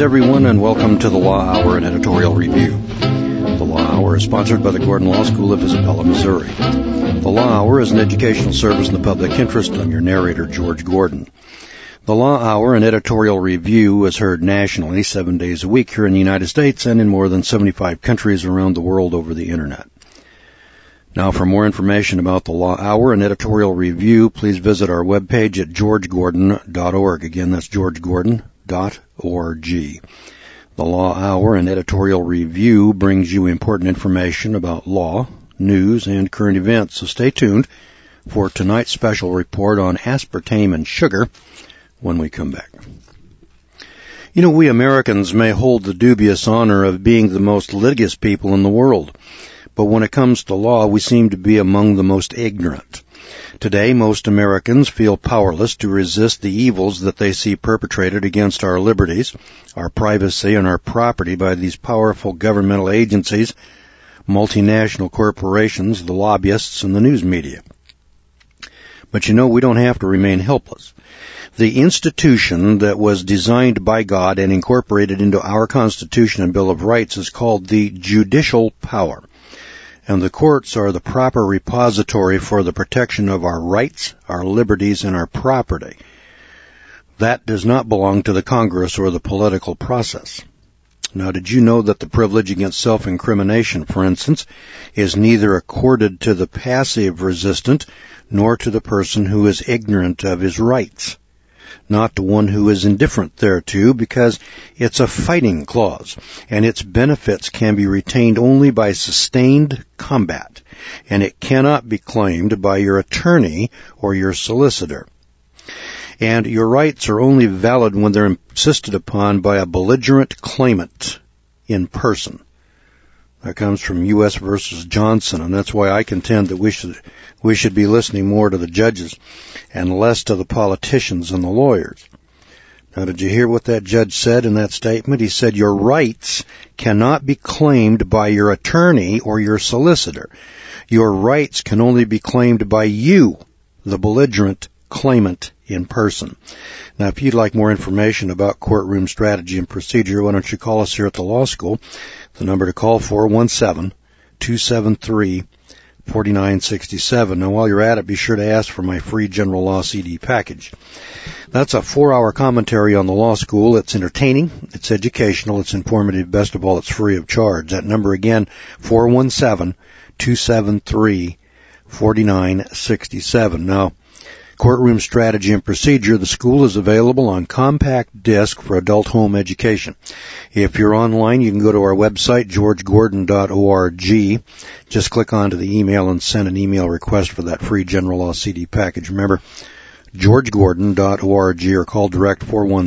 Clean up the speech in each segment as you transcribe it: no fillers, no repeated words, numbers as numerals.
Greetings, everyone, and welcome to the Law Hour and Editorial Review. The Law Hour is sponsored by the Gordon Law School of Isabella, Missouri. The Law Hour is an educational service in the public interest. I'm your narrator, George Gordon. The Law Hour and Editorial Review is heard nationally 7 days a week here in the United States and in more than 75 countries around the world over the Internet. Now, for more information about the Law Hour and Editorial Review, please visit our webpage at georgegordon.org. Again, that's georgegordon.org. The Law Hour and Editorial Review brings you important information about law, news, and current events. So stay tuned for tonight's special report on aspartame and sugar when we come back. You know, we Americans may hold the dubious honor of being the most litigious people in the world, but when it comes to law, we seem to be among the most ignorant. Today, most Americans feel powerless to resist the evils that they see perpetrated against our liberties, our privacy, and our property by these powerful governmental agencies, multinational corporations, the lobbyists, and the news media. But you know, we don't have to remain helpless. The institution that was designed by God and incorporated into our Constitution and Bill of Rights is called the judicial power. And the courts are the proper repository for the protection of our rights, our liberties, and our property. That does not belong to the Congress or the political process. Now, did you know that the privilege against self-incrimination, for instance, is neither accorded to the passive resistant nor to the person who is ignorant of his rights? Not to one who is indifferent thereto, because it's a fighting clause, and its benefits can be retained only by sustained combat, and it cannot be claimed by your attorney or your solicitor. And your rights are only valid when they're insisted upon by a belligerent claimant in person. That comes from U.S. versus Johnson, and that's why I contend that we should be listening more to the judges and less to the politicians and the lawyers. Now, did you hear what that judge said in that statement? He said, your rights cannot be claimed by your attorney or your solicitor. Your rights can only be claimed by you, the belligerent claimant in person. Now, if you'd like more information about courtroom strategy and procedure, why don't you call us here at the law school? The number to call, 417-273-4967. Now, while you're at it, be sure to ask for my free general law CD package. That's a 4-hour commentary on the law school. It's entertaining, it's educational, it's informative, best of all, it's free of charge. That number again, 417-273-4967. Now, Courtroom Strategy and Procedure, the school is available on compact disc for adult home education. If you're online, you can go to our website, georgegordon.org. Just click onto the email and send an email request for that free general law CD package. Remember, georgegordon.org, or call direct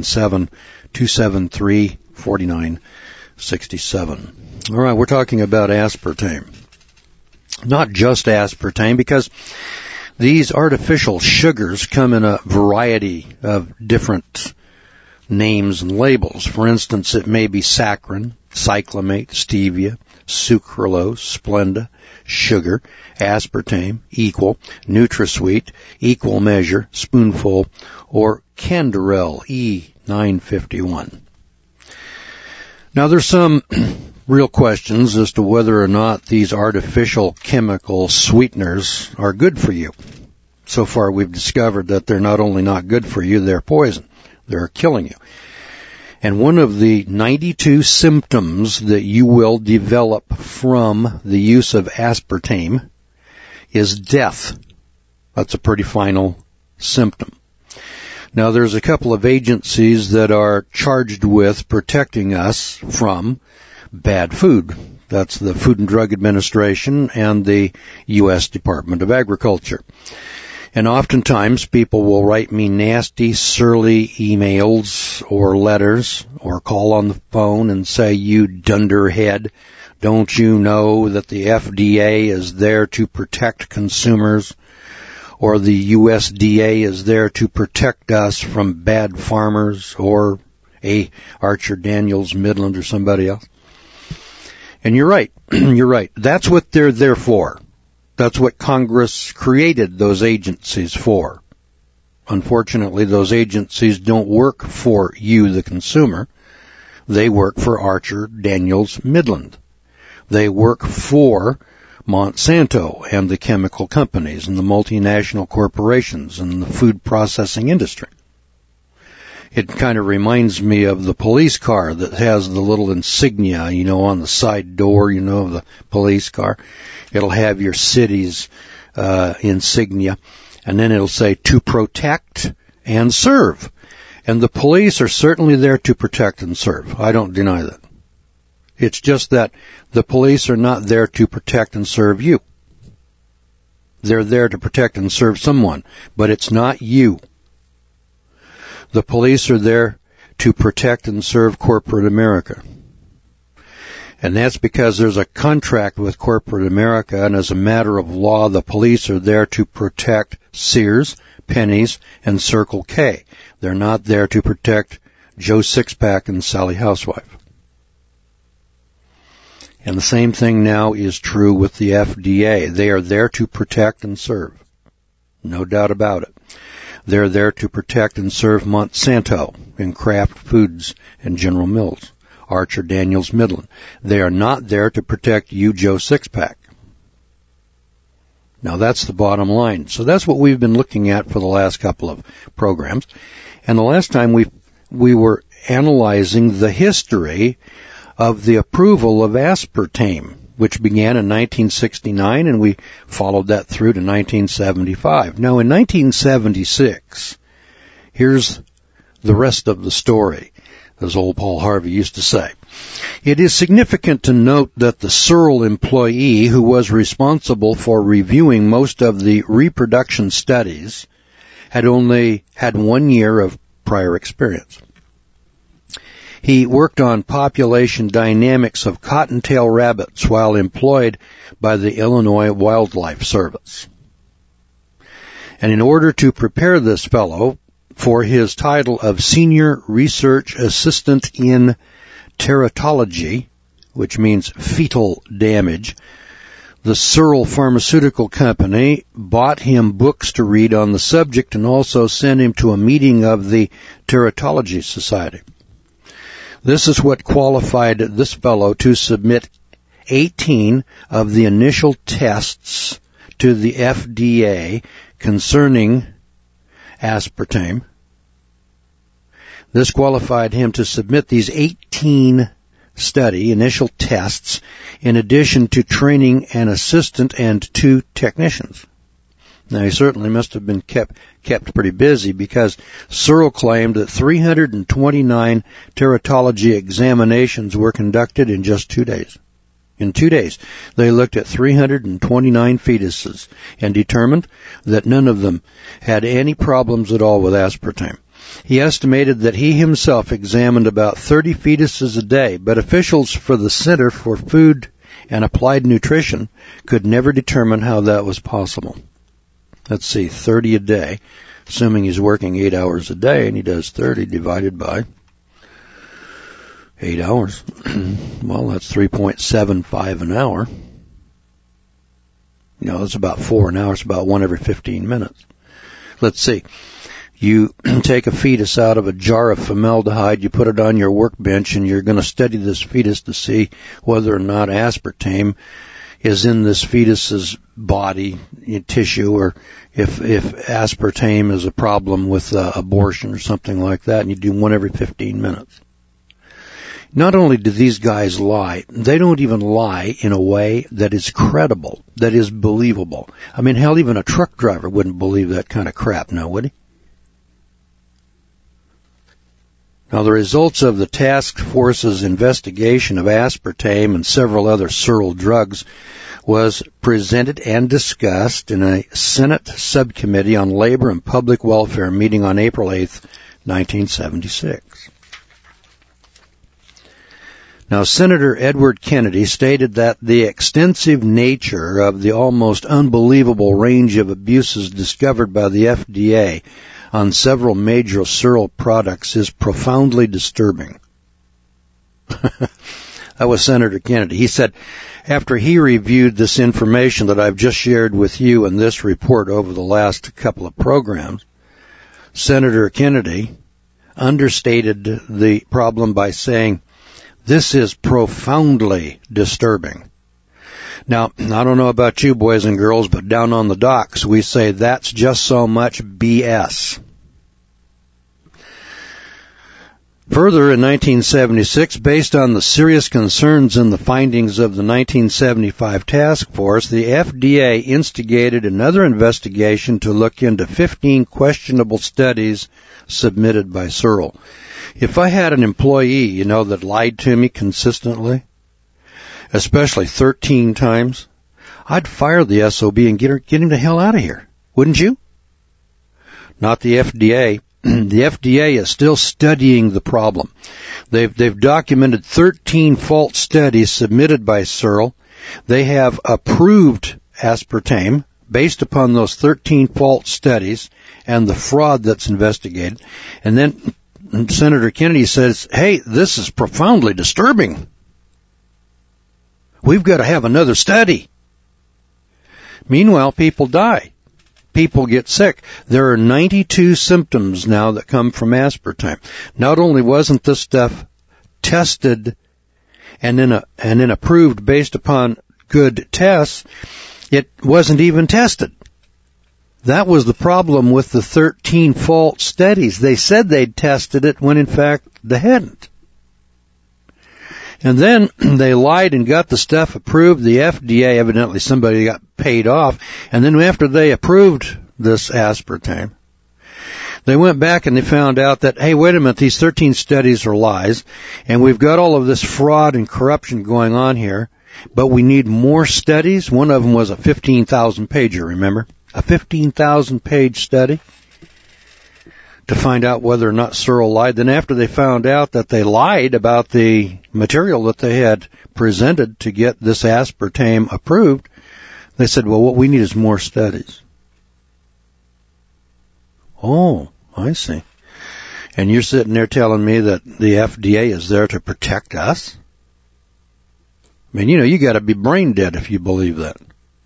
417-273-4967. All right, we're talking about aspartame. Not just aspartame, because these artificial sugars come in a variety of different names and labels. For instance, it may be saccharin, cyclamate, stevia, sucralose, Splenda, sugar, aspartame, equal, NutraSweet, equal measure, spoonful, or Canderel, E951. Now, there's some real questions as to whether or not these artificial chemical sweeteners are good for you. So far, we've discovered that they're not only not good for you, they're poison. They're killing you. And one of the 92 symptoms that you will develop from the use of aspartame is death. That's a pretty final symptom. Now, there's a couple of agencies that are charged with protecting us from bad food. That's the Food and Drug Administration and the U.S. Department of Agriculture. And oftentimes people will write me nasty, surly emails or letters or call on the phone and say, you dunderhead, don't you know that the FDA is there to protect consumers? Or the USDA is there to protect us from bad farmers, or Archer Daniels Midland or somebody else? And you're right. You're right. That's what they're there for. That's what Congress created those agencies for. Unfortunately, those agencies don't work for you, the consumer. They work for Archer Daniels Midland. They work for Monsanto and the chemical companies and the multinational corporations and the food processing industry. It kind of reminds me of the police car that has the little insignia, on the side door, of the police car. It'll have your city's insignia, and then it'll say, to protect and serve. And the police are certainly there to protect and serve. I don't deny that. It's just that the police are not there to protect and serve you. They're there to protect and serve someone, but it's not you. The police are there to protect and serve corporate America. And that's because there's a contract with corporate America, and as a matter of law, the police are there to protect Sears, Penny's, and Circle K. They're not there to protect Joe Sixpack and Sally Housewife. And the same thing now is true with the FDA. They are there to protect and serve. No doubt about it. They're there to protect and serve Monsanto and Kraft Foods and General Mills, Archer Daniels Midland. They are not there to protect you, Joe Sixpack. Now that's the bottom line. So that's what we've been looking at for the last couple of programs. And the last time we were analyzing the history of the approval of aspartame, which began in 1969, and we followed that through to 1975. Now, in 1976, here's the rest of the story, as old Paul Harvey used to say. It is significant to note that the Searle employee who was responsible for reviewing most of the reproduction studies had only had 1 year of prior experience. He worked on population dynamics of cottontail rabbits while employed by the Illinois Wildlife Service. And in order to prepare this fellow for his title of Senior Research Assistant in Teratology, which means fetal damage, the Searle Pharmaceutical Company bought him books to read on the subject and also sent him to a meeting of the Teratology Society. This is what qualified this fellow to submit 18 of the initial tests to the FDA concerning aspartame. This qualified him to submit these 18 initial tests in addition to training an assistant and 2 technicians. Now, he certainly must have been kept pretty busy because Searle claimed that 329 teratology examinations were conducted in just 2 days. In 2 days, they looked at 329 fetuses and determined that none of them had any problems at all with aspartame. He estimated that he himself examined about 30 fetuses a day, but officials for the Center for Food and Applied Nutrition could never determine how that was possible. Let's see, 30 a day, assuming he's working 8 hours a day, and he does 30 divided by 8 hours. Well, that's 3.75 an hour. That's about 4 an hour. It's about 1 every 15 minutes. Let's see. You take a fetus out of a jar of formaldehyde, you put it on your workbench, and you're going to study this fetus to see whether or not aspartame is in this fetus's body tissue, or if aspartame is a problem with abortion or something like that, and you do 1 every 15 minutes. Not only do these guys lie, they don't even lie in a way that is credible, that is believable. I mean, hell, even a truck driver wouldn't believe that kind of crap now, would he? Now, the results of the task force's investigation of aspartame and several other Searle drugs was presented and discussed in a Senate subcommittee on labor and public welfare meeting on April 8th, 1976. Now, Senator Edward Kennedy stated that the extensive nature of the almost unbelievable range of abuses discovered by the FDA on several major Searle products is profoundly disturbing. That was Senator Kennedy. He said, after he reviewed this information that I've just shared with you in this report over the last couple of programs, Senator Kennedy understated the problem by saying, This is profoundly disturbing. Now, I don't know about you boys and girls, but down on the docks we say that's just so much BS. Further, in 1976, based on the serious concerns in the findings of the 1975 task force, the FDA instigated another investigation to look into 15 questionable studies submitted by Searle. If I had an employee, that lied to me consistently, especially 13 times, I'd fire the SOB and get him the hell out of here. Wouldn't you? Not the FDA. The FDA is still studying the problem. They've documented 13 false studies submitted by Searle. They have approved aspartame based upon those 13 false studies and the fraud that's investigated. And then Senator Kennedy says, hey, this is profoundly disturbing. We've got to have another study. Meanwhile, people die. People get sick. There are 92 symptoms now that come from aspartame. Not only wasn't this stuff tested and then approved based upon good tests, it wasn't even tested. That was the problem with the 13 false studies. They said they'd tested it when in fact they hadn't. And then they lied and got the stuff approved. The FDA, evidently somebody got paid off. And then after they approved this aspartame, they went back and they found out that, hey, wait a minute, these 13 studies are lies. And we've got all of this fraud and corruption going on here. But we need more studies. One of them was a 15,000 pager, remember? A 15,000-page study to find out whether or not Searle lied. Then after they found out that they lied about the material that they had presented to get this aspartame approved, they said, well, what we need is more studies. Oh, I see. And you're sitting there telling me that the FDA is there to protect us? I mean, you got to be brain dead if you believe that.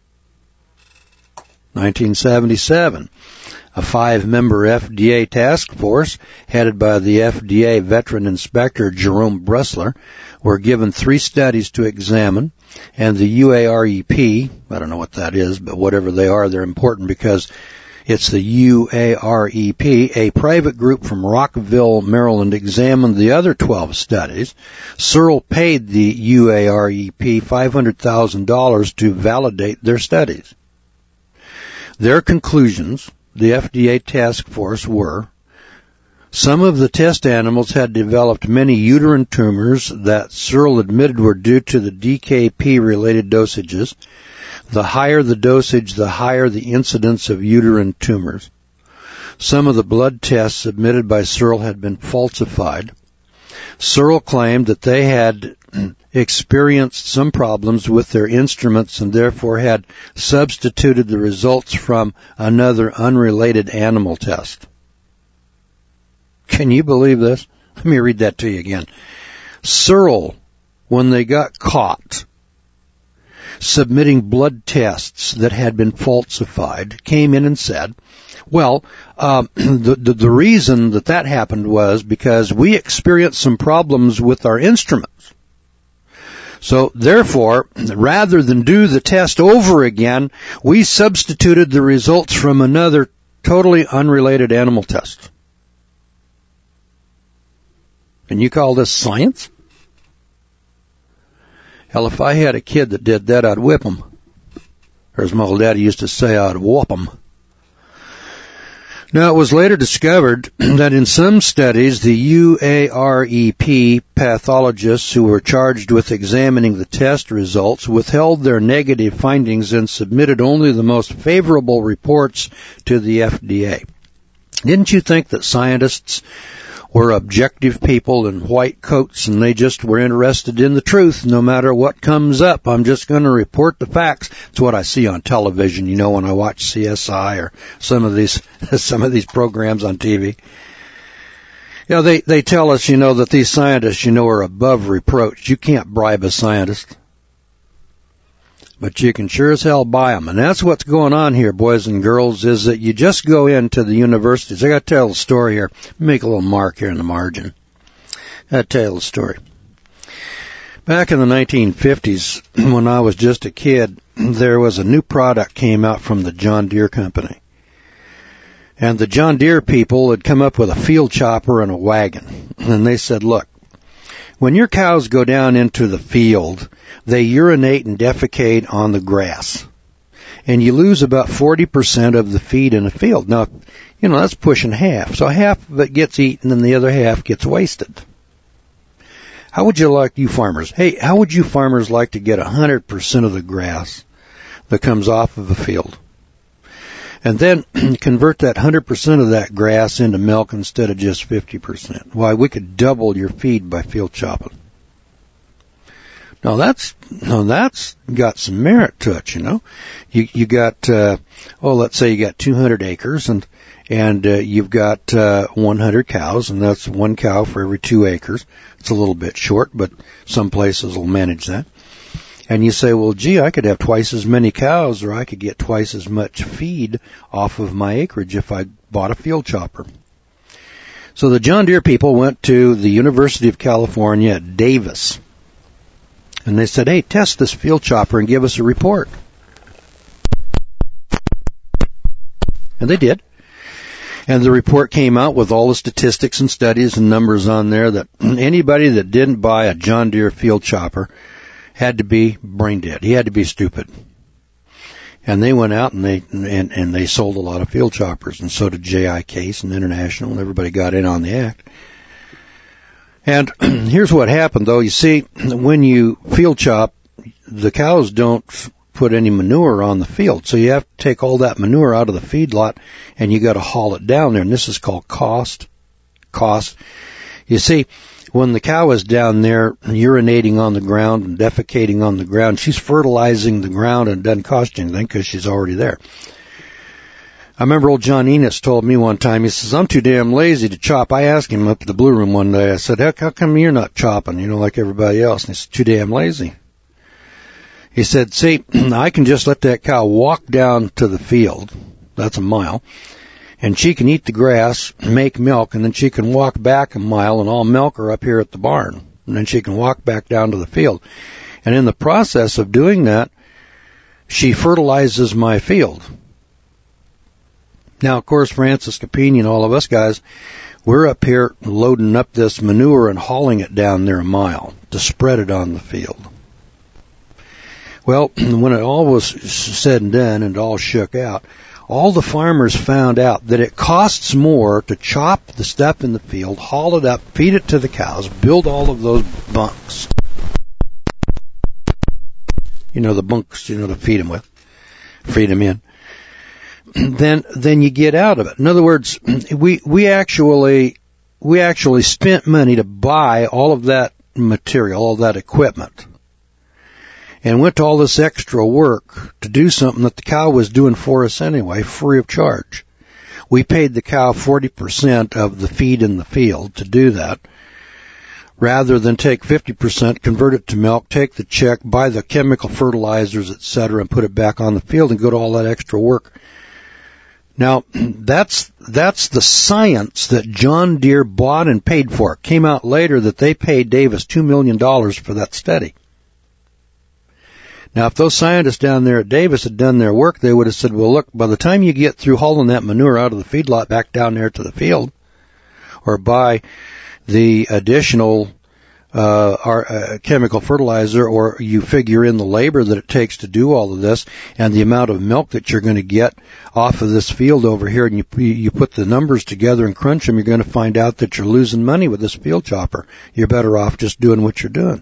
1977. A 5-member FDA task force, headed by the FDA veteran inspector Jerome Bressler, were given 3 studies to examine, and the UAREP, I don't know what that is, but whatever they are, they're important because it's the UAREP, a private group from Rockville, Maryland, examined the other 12 studies. Searle paid the UAREP $500,000 to validate their studies. Their conclusions, the FDA task force, were some of the test animals had developed many uterine tumors that Searle admitted were due to the DKP-related dosages. The higher the dosage, the higher the incidence of uterine tumors. Some of the blood tests submitted by Searle had been falsified. Searle claimed that they had experienced some problems with their instruments and therefore had substituted the results from another unrelated animal test. Can you believe this? Let me read that to you again. Searle, when they got caught submitting blood tests that had been falsified, came in and said, well, the reason that happened was because we experienced some problems with our instruments. So, therefore, rather than do the test over again, we substituted the results from another totally unrelated animal test. And you call this science? Hell, if I had a kid that did that, I'd whip him. Or as my old daddy used to say, I'd whoop him. Now, it was later discovered that in some studies, the UAREP pathologists who were charged with examining the test results withheld their negative findings and submitted only the most favorable reports to the FDA. Didn't you think that scientists were objective people in white coats and they just were interested in the truth no matter what comes up? I'm just going to report the facts. It's what I see on television, when I watch CSI or some of these programs on TV. They tell us, that these scientists, are above reproach. You can't bribe a scientist. But you can sure as hell buy them. And that's what's going on here, boys and girls, is that you just go into the universities. I got to tell a story here. Make a little mark here in the margin. I got to tell a story. Back in the 1950s, when I was just a kid, there was a new product came out from the John Deere company. And the John Deere people had come up with a field chopper and a wagon. And they said, look, when your cows go down into the field, they urinate and defecate on the grass. And you lose about 40% of the feed in the field. Now, that's pushing half. So half of it gets eaten and the other half gets wasted. How would you like, you farmers, how would you farmers like to get 100% of the grass that comes off of a field? And then convert that 100% of that grass into milk instead of just 50%. Why, we could double your feed by field chopping. Now that's got some merit to it, You got, let's say you got 200 acres and you've got 100 cows, and that's one cow for every 2 acres. It's a little bit short, but some places will manage that. And you say, well, gee, I could have twice as many cows, or I could get twice as much feed off of my acreage if I bought a field chopper. So the John Deere people went to the University of California at Davis, and they said, hey, test this field chopper and give us a report. And they did. And the report came out with all the statistics and studies and numbers on there that anybody that didn't buy a John Deere field chopper had to be brain dead. He had to be stupid. And they went out and they sold a lot of field choppers, and so did J.I. Case and International, and everybody got in on the act. And here's what happened, though. You see, when you field chop, the cows don't put any manure on the field, so you have to take all that manure out of the feedlot, and you got to haul it down there, and this is called cost. You see, when the cow is down there urinating on the ground and defecating on the ground, she's fertilizing the ground, and it doesn't cost you anything because she's already there. I remember old John Enos told me one time, he says, I'm too damn lazy to chop. I asked him up at the Blue Room one day, I said, how come you're not chopping, like everybody else? And he said, too damn lazy. He said, see, I can just let that cow walk down to the field, that's a mile, and she can eat the grass, make milk, and then she can walk back a mile, and I'll milk her up here at the barn. And then she can walk back down to the field. And in the process of doing that, she fertilizes my field. Now, of course, Francis Capini and all of us guys, we're up here loading up this manure and hauling it down there a mile to spread it on the field. Well, when it all was said and done and it all shook out, all the farmers found out that it costs more to chop the stuff in the field, haul it up, feed it to the cows, build all of those bunks. The bunks, to feed them with, feed them in. Then you get out of it. In other words, we actually spent money to buy all of that material, all of that equipment, and went to all this extra work to do something that the cow was doing for us anyway, free of charge. We paid the cow 40% of the feed in the field to do that, rather than take 50%, convert it to milk, take the check, buy the chemical fertilizers, etc., and put it back on the field and go to all that extra work. Now, that's the science that John Deere bought and paid for. It came out later that they paid Davis $2 million for that study. Now, if those scientists down there at Davis had done their work, they would have said, well, look, by the time you get through hauling that manure out of the feedlot back down there to the field, or buy the additional chemical fertilizer, or you figure in the labor that it takes to do all of this and the amount of milk that you're going to get off of this field over here, and you put the numbers together and crunch them, you're going to find out that you're losing money with this field chopper. You're better off just doing what you're doing.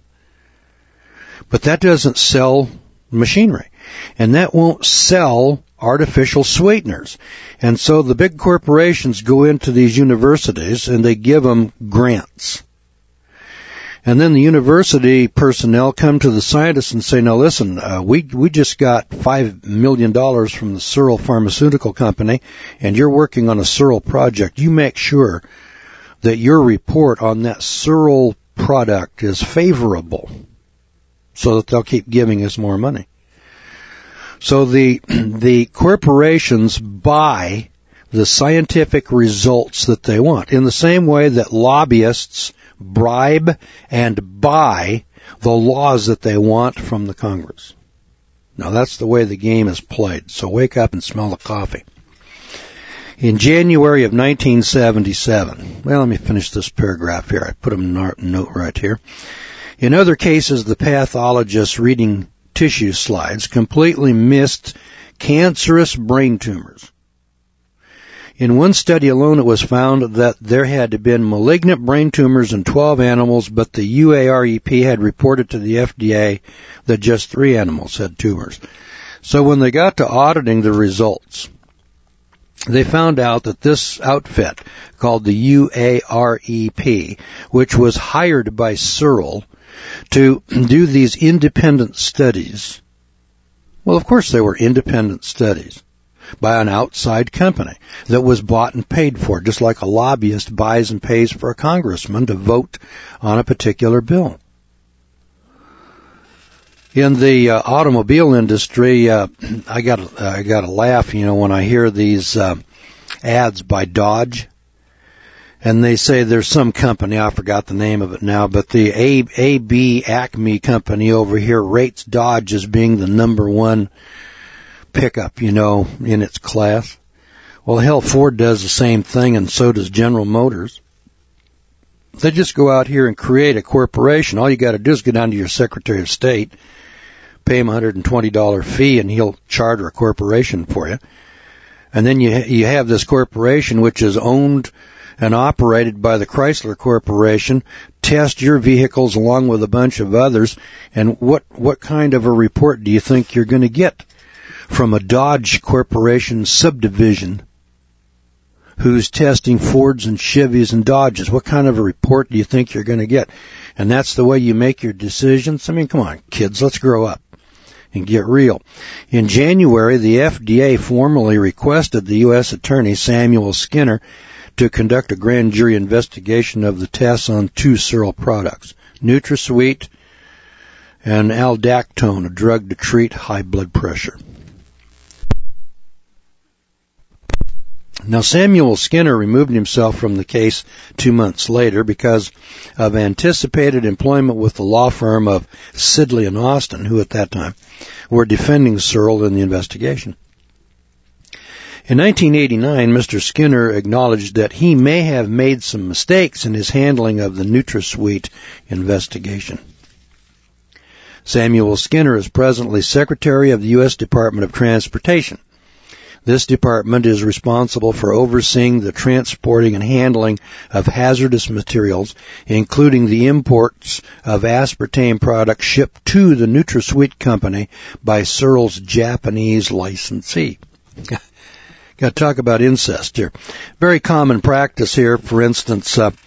But that doesn't sell machinery, and that won't sell artificial sweeteners. And so the big corporations go into these universities and they give them grants. And then the university personnel come to the scientists and say, now listen, we just got $5 million from the Searle Pharmaceutical Company, and you're working on a Searle project. You make sure that your report on that Searle product is favorable, so that they'll keep giving us more money. So the corporations buy the scientific results that they want, in the same way that lobbyists bribe and buy the laws that they want from the Congress. Now that's the way the game is played, so wake up and smell the coffee. In January of 1977, well, let me finish this paragraph here. I put a note right here. In other cases, the pathologist reading tissue slides completely missed cancerous brain tumors. In one study alone, it was found that there had been malignant brain tumors in 12 animals, but the UAREP had reported to the FDA that just 3 animals had tumors. So when they got to auditing the results, they found out that this outfit, called the UAREP, which was hired by Searle to do these independent studies, well, of course they were independent studies by an outside company that was bought and paid for, just like a lobbyist buys and pays for a congressman to vote on a particular bill. In the automobile industry, I got a laugh, when I hear these ads by Dodge, and they say there's some company, I forgot the name of it now, but the AB Acme company over here rates Dodge as being the number one pickup, in its class. Well, hell, Ford does the same thing, and so does General Motors. They just go out here and create a corporation. All you got to do is go down to your Secretary of State, pay him a $120 fee, and he'll charter a corporation for you. And then you have this corporation which is owned and operated by the Chrysler Corporation, test your vehicles along with a bunch of others, and what kind of a report do you think you're going to get from a Dodge Corporation subdivision who's testing Fords and Chevys and Dodges? What kind of a report do you think you're going to get? And that's the way you make your decisions? I mean, come on, kids, let's grow up and get real. In January, the FDA formally requested the U.S. Attorney, Samuel Skinner, to conduct a grand jury investigation of the tests on 2 Searle products, NutraSweet and Aldactone, a drug to treat high blood pressure. Now, Samuel Skinner removed himself from the case 2 months later because of anticipated employment with the law firm of Sidley and Austin, who at that time were defending Searle in the investigation. In 1989, Mr. Skinner acknowledged that he may have made some mistakes in his handling of the NutraSweet investigation. Samuel Skinner is presently Secretary of the U.S. Department of Transportation. This department is responsible for overseeing the transporting and handling of hazardous materials, including the imports of aspartame products shipped to the NutraSweet company by Searle's Japanese licensee. Got to talk about incest here. Very common practice here. For instance, a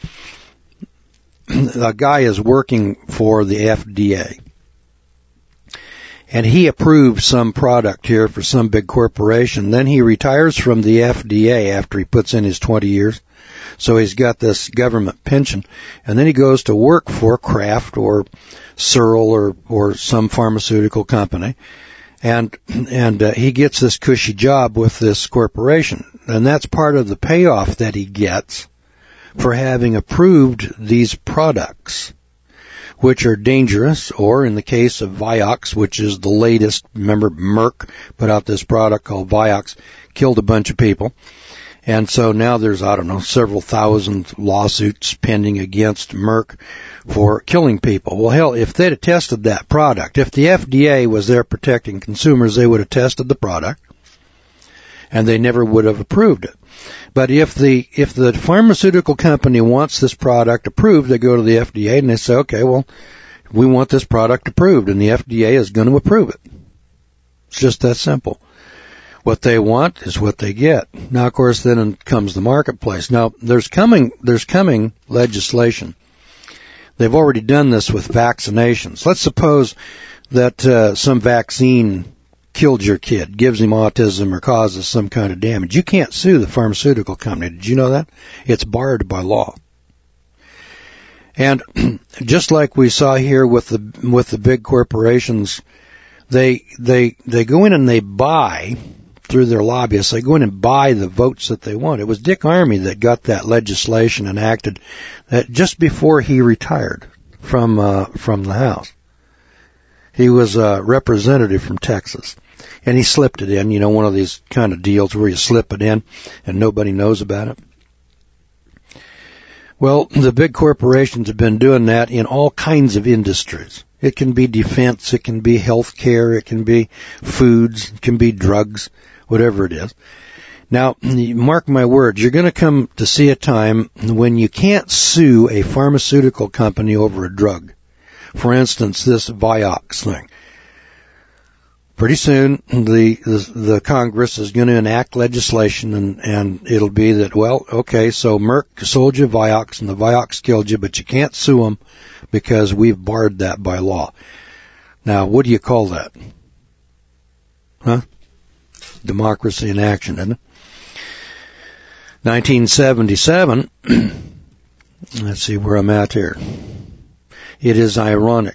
guy is working for the FDA, and he approves some product here for some big corporation. Then he retires from the FDA after he puts in his 20 years. So he's got this government pension. And then he goes to work for Kraft or Searle or some pharmaceutical company. And he gets this cushy job with this corporation. And that's part of the payoff that he gets for having approved these products, which are dangerous, or in the case of Vioxx, which is the latest, remember Merck put out this product called Vioxx, killed a bunch of people. And so now there's, several thousand lawsuits pending against Merck for killing people. Well, hell, if they'd have tested that product, if the FDA was there protecting consumers, they would have tested the product, and they never would have approved it. But if the pharmaceutical company wants this product approved, they go to the FDA and they say, okay, well, we want this product approved, and the FDA is going to approve it. It's just that simple. What they want is what they get. Now, of course, then comes the marketplace. Now, there's coming legislation. They've already done this with vaccinations. Let's suppose that some vaccine killed your kid, gives him autism, or causes some kind of damage. You can't sue the pharmaceutical company. Did you know that? It's barred by law. And just like we saw here with the big corporations, they go in and they buy, through their lobbyists, they go in and buy the votes that they want. It was Dick Armey that got that legislation enacted just before he retired. from the House. He was a representative from Texas, and he slipped it in, one of these kind of deals where you slip it in and nobody knows about it. Well, the big corporations have been doing that in all kinds of industries. It can be defense, it can be health care, it can be foods, it can be drugs, whatever it is. Now, mark my words, you're going to come to see a time when you can't sue a pharmaceutical company over a drug. For instance, this Vioxx thing. Pretty soon, the Congress is going to enact legislation, and it'll be that, well, okay, so Merck sold you Vioxx, and the Vioxx killed you, but you can't sue them because we've barred that by law. Now, what do you call that? Huh? Democracy in action, isn't it? 1977, let's see where I'm at here. It is ironic.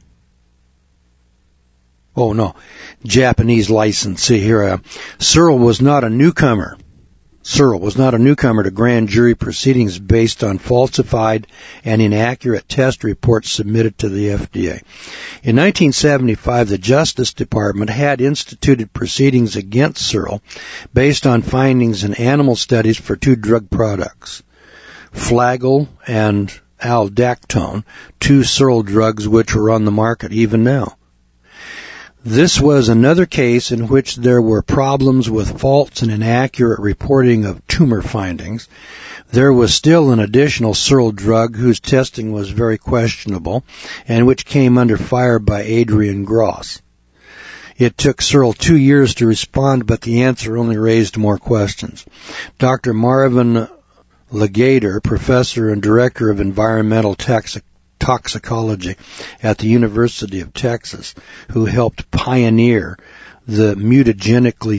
Oh, no. Japanese licensee here. Searle was not a newcomer. Searle was not a newcomer to grand jury proceedings based on falsified and inaccurate test reports submitted to the FDA. In 1975, the Justice Department had instituted proceedings against Searle based on findings in animal studies for two drug products, Flagyl and Aldactone, two Searle drugs which are on the market even now. This was another case in which there were problems with false and inaccurate reporting of tumor findings. There was still an additional Searle drug whose testing was very questionable and which came under fire by Adrian Gross. It took Searle 2 years to respond, but the answer only raised more questions. Dr. Marvin Legator, professor and director of environmental toxicology at the University of Texas, who helped pioneer the mutagenicity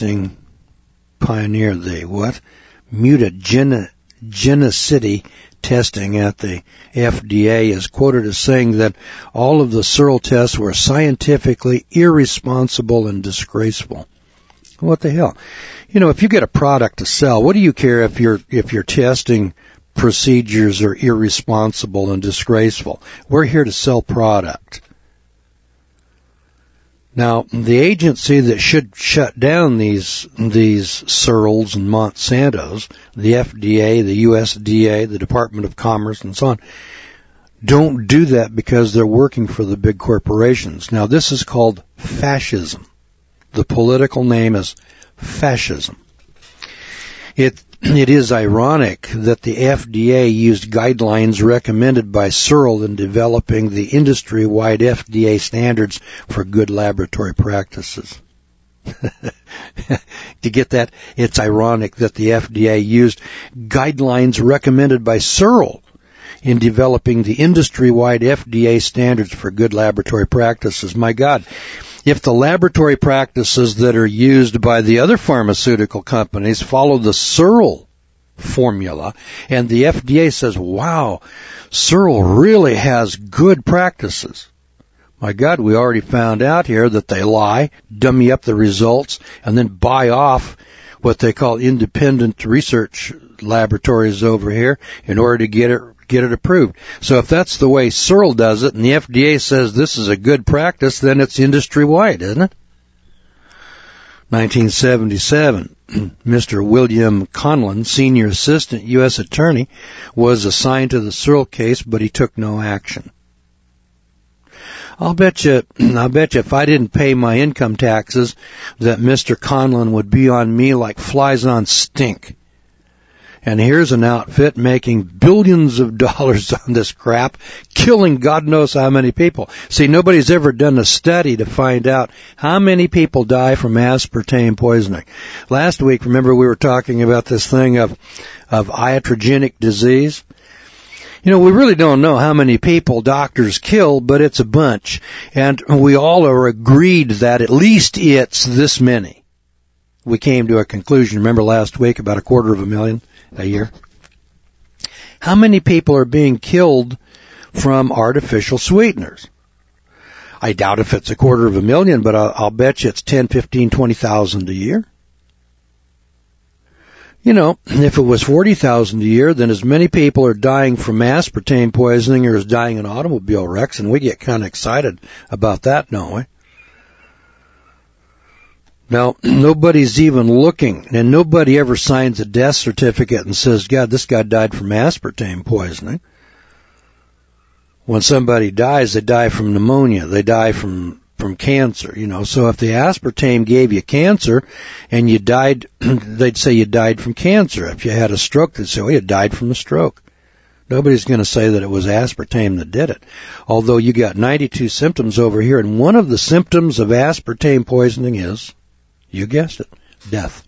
testing at the FDA, is quoted as saying that all of the Searle tests were scientifically irresponsible and disgraceful. What the hell? If you get a product to sell, what do you care if your testing procedures are irresponsible and disgraceful? We're here to sell product. Now, the agency that should shut down these Searles and Monsantos, the FDA, the USDA, the Department of Commerce, and so on, don't do that because they're working for the big corporations. Now, this is called fascism. The political name is fascism. It is ironic that the FDA used guidelines recommended by Searle in developing the industry-wide FDA standards for good laboratory practices. To get that, it's ironic that the FDA used guidelines recommended by Searle in developing the industry-wide FDA standards for good laboratory practices. My God. If the laboratory practices that are used by the other pharmaceutical companies follow the Searle formula, and the FDA says, wow, Searle really has good practices. My God, we already found out here that they lie, dummy up the results, and then buy off what they call independent research laboratories over here in order to get it approved. So if that's the way Searle does it and the FDA says this is a good practice, then it's industry-wide, isn't it? 1977, Mr. William Conlon, senior assistant U.S. attorney, was assigned to the Searle case, but he took no action. I'll bet you if I didn't pay my income taxes that Mr. Conlon would be on me like flies on stink. And here's an outfit making billions of dollars on this crap, killing God knows how many people. See, nobody's ever done a study to find out how many people die from aspartame poisoning. Last week, remember, we were talking about this thing of iatrogenic disease. We really don't know how many people doctors kill, but it's a bunch. And we all are agreed that at least it's this many. We came to a conclusion, remember last week, about 250,000 a year. How many people are being killed from artificial sweeteners? I doubt if it's 250,000, but I'll bet you it's 10, 15, 20,000 a year. You know, if it was 40,000 a year, then as many people are dying from aspartame poisoning or as dying in automobile wrecks, and we get kind of excited about that, don't we? Now, nobody's even looking, and nobody ever signs a death certificate and says, God, this guy died from aspartame poisoning. When somebody dies, they die from pneumonia. They die from cancer, you know. So if the aspartame gave you cancer and you died, they'd say you died from cancer. If you had a stroke, they'd say, well, you died from a stroke. Nobody's going to say that it was aspartame that did it. Although you got 92 symptoms over here, and one of the symptoms of aspartame poisoning is, you guessed it, death.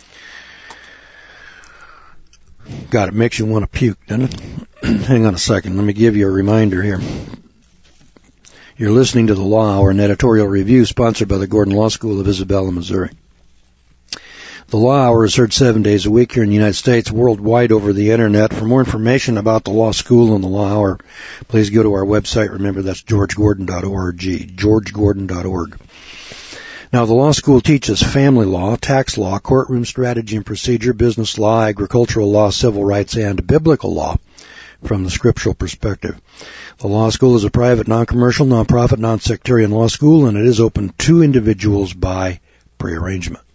God, it makes you want to puke, doesn't it? Hang on a second. Let me give you a reminder here. You're listening to the Law Hour, an editorial review sponsored by the Gordon Law School of Isabella, Missouri. The Law Hour is heard 7 days a week here in the United States, worldwide over the Internet. For more information about the Law School and the Law Hour, please go to our website. Remember, that's georgegordon.org, georgegordon.org. Now, the law school teaches family law, tax law, courtroom strategy and procedure, business law, agricultural law, civil rights, and biblical law from the scriptural perspective. The law school is a private, non-commercial, non-profit, non-sectarian law school, and it is open to individuals by prearrangement.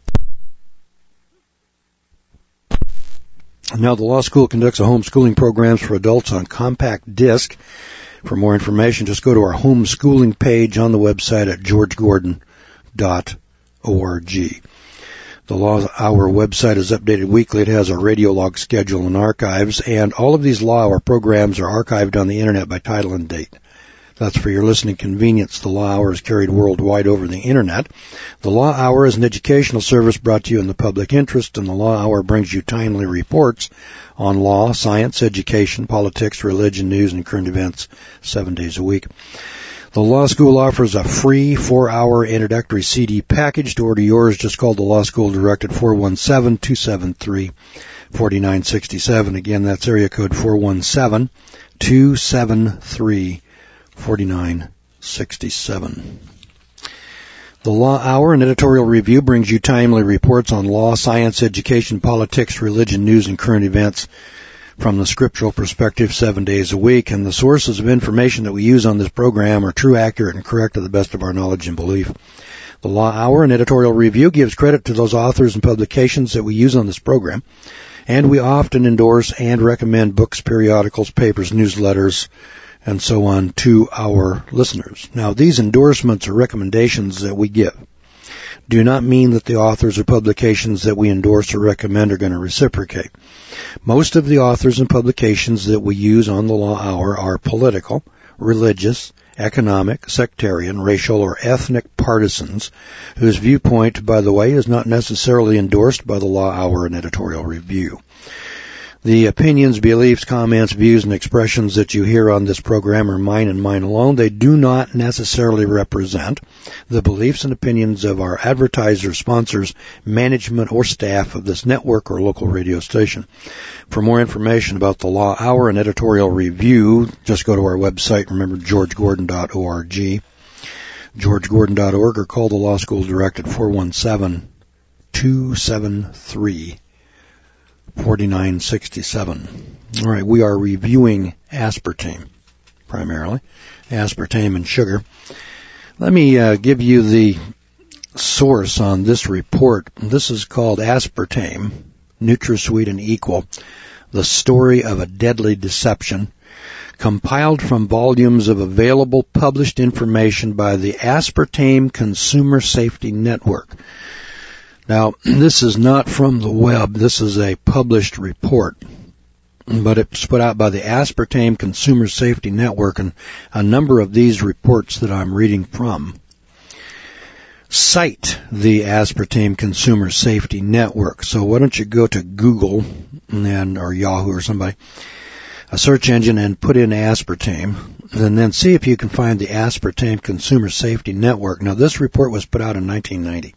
Now, the law school conducts a homeschooling programs for adults on compact disc. For more information, just go to our homeschooling page on the website at georgegordon.org. The Law Hour website is updated weekly. It has a radio log schedule and archives, and all of these Law Hour programs are archived on the Internet by title and date. That's for your listening convenience. The Law Hour is carried worldwide over the Internet. The Law Hour is an educational service brought to you in the public interest, and the Law Hour brings you timely reports on law, science, education, politics, religion, news, and current events 7 days a week. The Law School offers a free 4-hour introductory CD package. To order yours, just call the Law School direct at 417-273-4967. Again, that's area code 417-273-4967. The Law Hour, an editorial review, brings you timely reports on law, science, education, politics, religion, news, and current events from the scriptural perspective 7 days a week, and the sources of information that we use on this program are true, accurate, and correct to the best of our knowledge and belief. The Law Hour, an editorial review, gives credit to those authors and publications that we use on this program, and we often endorse and recommend books, periodicals, papers, newsletters, and so on to our listeners. Now, these endorsements or recommendations that we give do not mean that the authors or publications that we endorse or recommend are going to reciprocate. Most of the authors and publications that we use on the Law Hour are political, religious, economic, sectarian, racial, or ethnic partisans whose viewpoint, by the way, is not necessarily endorsed by the Law Hour and editorial review. The opinions, beliefs, comments, views, and expressions that you hear on this program are mine and mine alone. They do not necessarily represent the beliefs and opinions of our advertisers, sponsors, management, or staff of this network or local radio station. For more information about the Law Hour and editorial review, just go to our website. Remember, georgegordon.org, georgegordon.org, or call the Law School direct at 417-273-4967. All right, we are reviewing aspartame, primarily, aspartame and sugar. Let me give you the source on this report. This is called Aspartame, NutraSweet and Equal, The Story of a Deadly Deception, compiled from volumes of available published information by the Aspartame Consumer Safety Network. Now, this is not from the web. This is a published report, but it's put out by the Aspartame Consumer Safety Network, and a number of these reports that I'm reading from cite the Aspartame Consumer Safety Network. So why don't you go to Google or Yahoo or somebody, a search engine, and put in aspartame, and then see if you can find the Aspartame Consumer Safety Network. Now, this report was put out in 1990.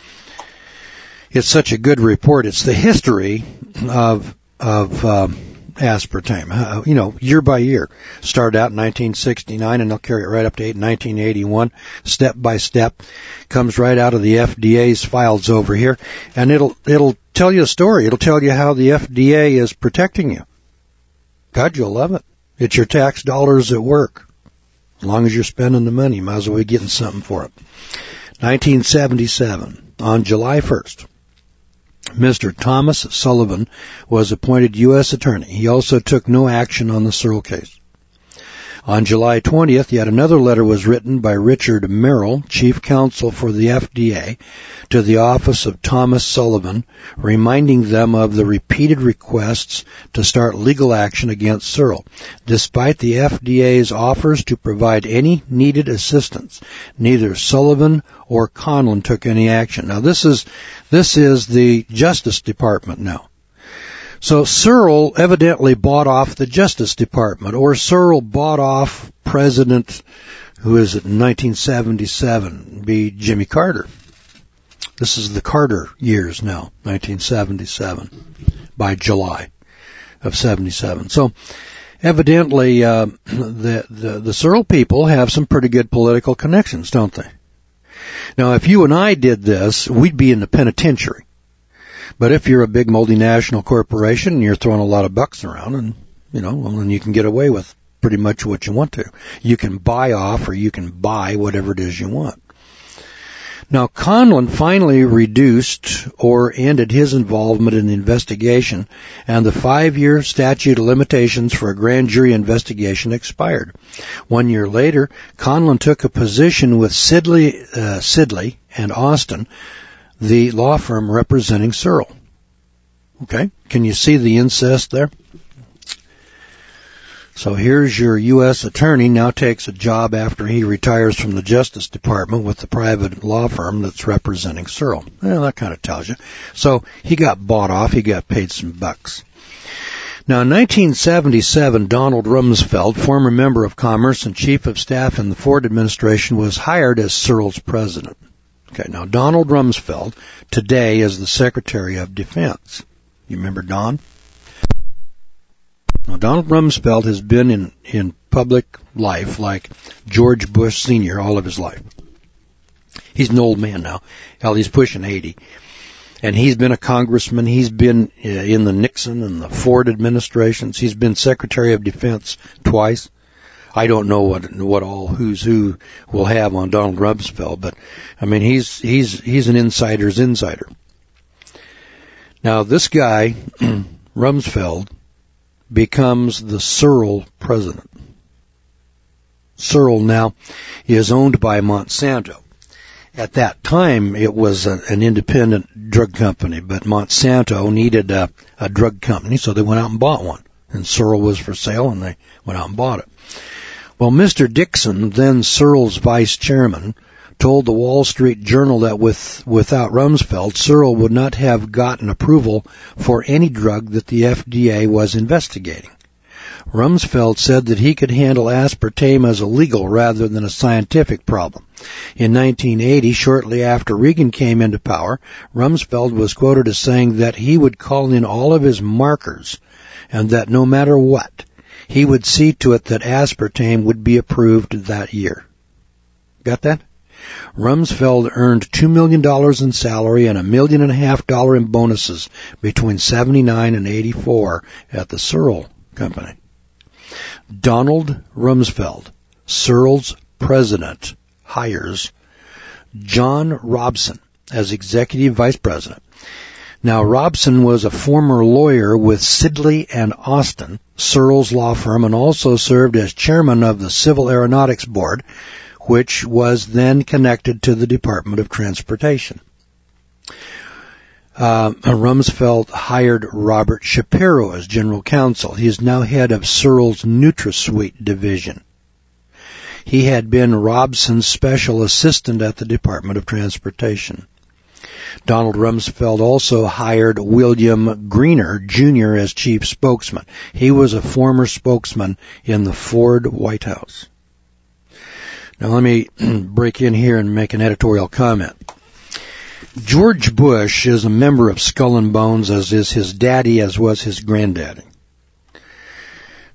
It's such a good report. It's the history of aspartame, year by year. Started out in 1969 and they'll carry it right up to 1981, step by step. Comes right out of the FDA's files over here, and it'll tell you a story. It'll tell you how the FDA is protecting you. God, you'll love it. It's your tax dollars at work. As long as you're spending the money, you might as well be getting something for it. 1977, on July 1st, Mr. Thomas Sullivan was appointed U.S. Attorney. He also took no action on the Searle case. On July 20th, yet another letter was written by Richard Merrill, Chief Counsel for the FDA, to the office of Thomas Sullivan, reminding them of the repeated requests to start legal action against Searle. Despite the FDA's offers to provide any needed assistance, neither Sullivan or Conlon took any action. Now this is the Justice Department now. So Searle evidently bought off the Justice Department, or Searle bought off President, who is it, in 1977, be Jimmy Carter. This is the Carter years now, 1977, by July of 77. So evidently the Searle people have some pretty good political connections, don't they? Now, if you and I did this, we'd be in the penitentiary. But if you're a big multinational corporation and you're throwing a lot of bucks around, and then you can get away with pretty much what you want to. You can buy off or you can buy whatever it is you want. Now, Conlon finally reduced or ended his involvement in the investigation, and the 5-year statute of limitations for a grand jury investigation expired. 1 year later, Conlon took a position with Sidley and Austin, the law firm representing Searle. Okay, can you see the incest there? So here's your U.S. attorney, now takes a job after he retires from the Justice Department with the private law firm that's representing Searle. Well, that kind of tells you. So he got bought off, he got paid some bucks. Now, in 1977, Donald Rumsfeld, former member of Commerce and Chief of Staff in the Ford administration, was hired as Searle's president. Okay, now Donald Rumsfeld today is the Secretary of Defense. You remember Don? Now, Donald Rumsfeld has been in public life like George Bush Sr. all of his life. He's an old man now. Hell, he's pushing 80. And he's been a congressman. He's been in the Nixon and the Ford administrations. He's been Secretary of Defense twice. I don't know what all who's who will have on Donald Rumsfeld, but I mean he's an insider's insider. Now this guy Rumsfeld becomes the Searle president. Searle now is owned by Monsanto. At that time, it was an independent drug company, but Monsanto needed a drug company, so they went out and bought one. And Searle was for sale, and they went out and bought it. Well, Mr. Dixon, then Searle's vice chairman, told the Wall Street Journal that without Rumsfeld, Searle would not have gotten approval for any drug that the FDA was investigating. Rumsfeld said that he could handle aspartame as a legal rather than a scientific problem. In 1980, shortly after Reagan came into power, Rumsfeld was quoted as saying that he would call in all of his markers and that no matter what, he would see to it that aspartame would be approved that year. Got that? Rumsfeld earned $2 million in salary and $1.5 million in bonuses between 79 and 84 at the Searle Company. Donald Rumsfeld, Searle's president, hires John Robson as executive vice president. Now, Robson was a former lawyer with Sidley and Austin, Searle's law firm, and also served as chairman of the Civil Aeronautics Board, which was then connected to the Department of Transportation. Rumsfeld hired Robert Shapiro as general counsel. He is now head of Searle's NutraSweet division. He had been Robson's special assistant at the Department of Transportation. Donald Rumsfeld also hired William Greener, Jr. as chief spokesman. He was a former spokesman in the Ford White House. Now let me break in here and make an editorial comment. George Bush is a member of Skull and Bones, as is his daddy, as was his granddaddy.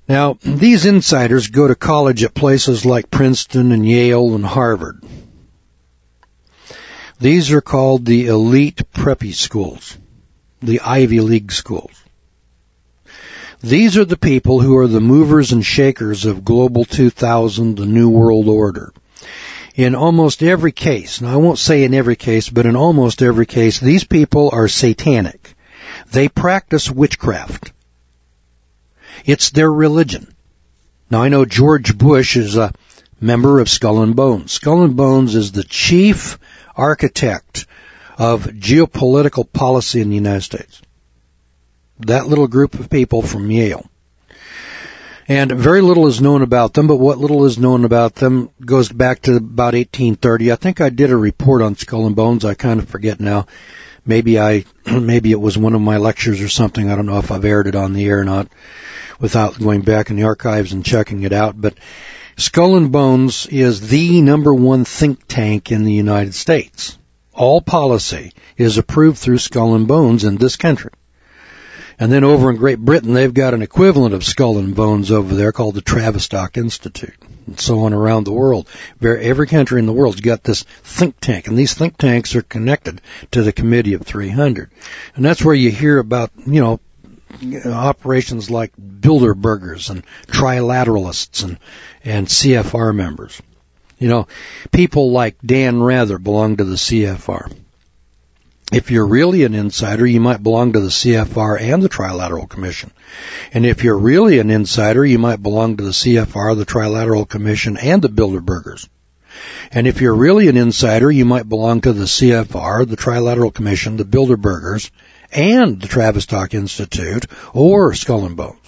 Now, these insiders go to college at places like Princeton and Yale and Harvard. These are called the elite preppy schools, the Ivy League schools. These are the people who are the movers and shakers of Global 2000, the New World Order. In almost every case, now I won't say in every case, but in almost every case, these people are satanic. They practice witchcraft. It's their religion. Now I know George Bush is a member of Skull and Bones. Skull and Bones is the chief architect of geopolitical policy in the United States. That little group of people from Yale. And very little is known about them, but what little is known about them goes back to about 1830. I think I did a report on Skull and Bones. I kind of forget now. Maybe it was one of my lectures or something. I don't know if I've aired it on the air or not without going back in the archives and checking it out. But Skull and Bones is the number one think tank in the United States. All policy is approved through Skull and Bones in this country. And then over in Great Britain, they've got an equivalent of Skull and Bones over there called the Tavistock Institute, and so on around the world. Every country in the world's got this think tank, and these think tanks are connected to the Committee of 300. And that's where you hear about, operations like Bilderbergers and trilateralists and CFR members. People like Dan Rather belong to the CFR. If you're really an insider, you might belong to the CFR and the Trilateral Commission. And if you're really an insider, you might belong to the CFR, the Trilateral Commission, and the Bilderbergers. And if you're really an insider, you might belong to the CFR, the Trilateral Commission, the Bilderbergers, and the Tavistock Institute, or Skull and Bones.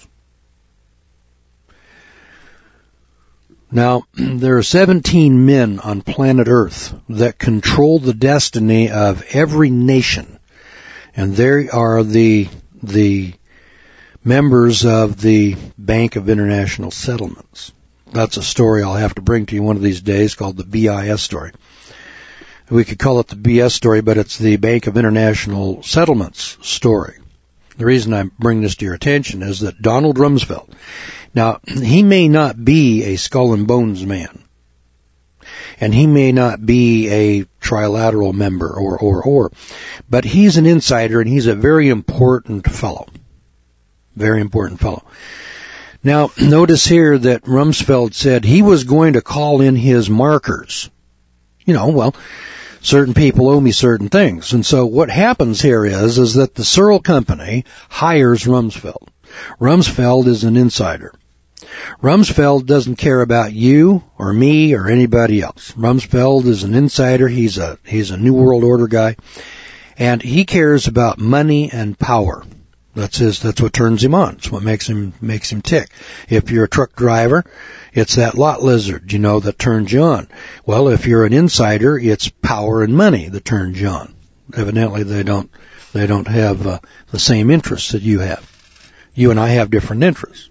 Now, there are 17 men on planet Earth that control the destiny of every nation, and they are the members of the Bank of International Settlements. That's a story I'll have to bring to you one of these days called the BIS story. We could call it the BS story, but it's the Bank of International Settlements story. The reason I bring this to your attention is that Donald Rumsfeld, now, he may not be a Skull and Bones man, and he may not be a trilateral member but he's an insider, and he's a very important fellow. Very important fellow. Now, notice here that Rumsfeld said he was going to call in his markers. Certain people owe me certain things. And so what happens here is that the Searle Company hires Rumsfeld. Rumsfeld is an insider. Rumsfeld doesn't care about you or me or anybody else. Rumsfeld is an insider. He's a New World Order guy, and he cares about money and power. That's what turns him on. It's what makes him tick. If you're a truck driver, it's that lot lizard, that turns you on. Well, if you're an insider, it's power and money that turns you on. Evidently, they don't have the same interests that you have. You and I have different interests.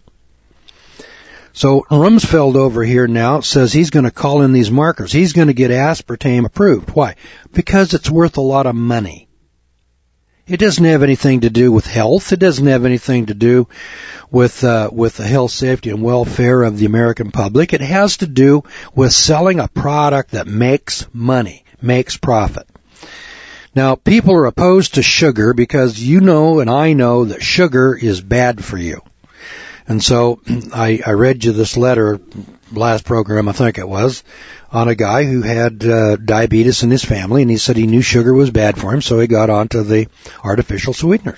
So Rumsfeld over here now says he's going to call in these markers. He's going to get aspartame approved. Why? Because it's worth a lot of money. It doesn't have anything to do with health. It doesn't have anything to do with the health, safety, and welfare of the American public. It has to do with selling a product that makes money, makes profit. Now, people are opposed to sugar because you know and I know that sugar is bad for you. And so I read you this letter, last program I think it was, on a guy who had diabetes in his family, and he said he knew sugar was bad for him, so he got onto the artificial sweeteners.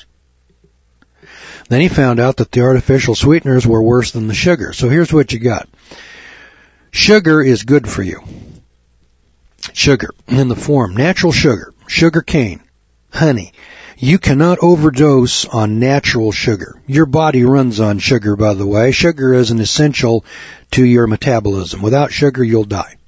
Then he found out that the artificial sweeteners were worse than the sugar. So here's what you got. Sugar is good for you. Sugar in the form, natural sugar, sugar cane, honey. You cannot overdose on natural sugar. Your body runs on sugar, by the way. Sugar is an essential to your metabolism. Without sugar, you'll die.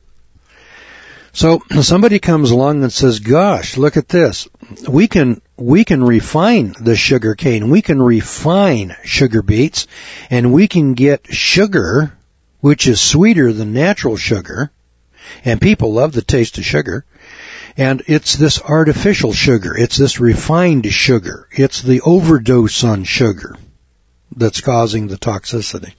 So somebody comes along and says, gosh, look at this. We can refine the sugar cane. We can refine sugar beets, and we can get sugar, which is sweeter than natural sugar, and people love the taste of sugar. And it's this artificial sugar. It's this refined sugar. It's the overdose on sugar. that's causing the toxicity.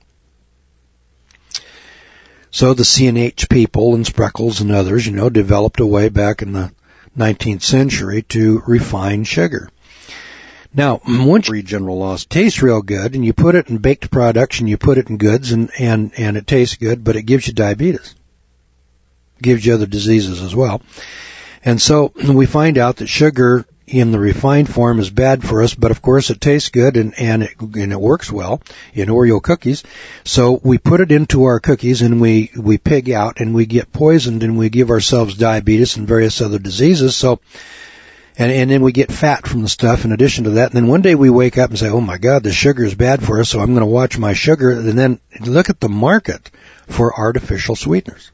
So the C&H people and Spreckels and others, developed a way back in the 19th century to refine sugar. Now, once you read general laws, it tastes real good, and you put it in baked products, and you put it in goods, and it tastes good, but it gives you diabetes. It gives you other diseases as well. And so we find out that sugar in the refined form is bad for us, but of course it tastes good and it works well in Oreo cookies. So we put it into our cookies and we pig out and we get poisoned and we give ourselves diabetes and various other diseases. So, and then we get fat from the stuff in addition to that. And then one day we wake up and say, oh my God, the sugar is bad for us, so I'm going to watch my sugar. And then look at the market for artificial sweeteners.